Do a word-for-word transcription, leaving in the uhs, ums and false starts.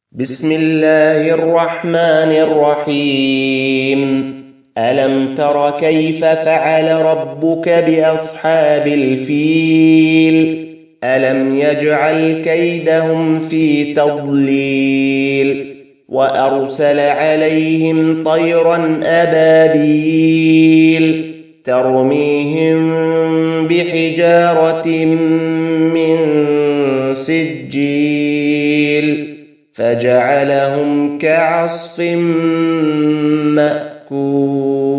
بسم الله الرحمن الرحيم. ألم تر كيف فعل ربك بأصحاب الفيل؟ ألم يجعل كيدهم في تضليل وأرسل عليهم طيرا أبابيل ترميهم بحجارة من سجيل فجعلهم كعصف مأكول.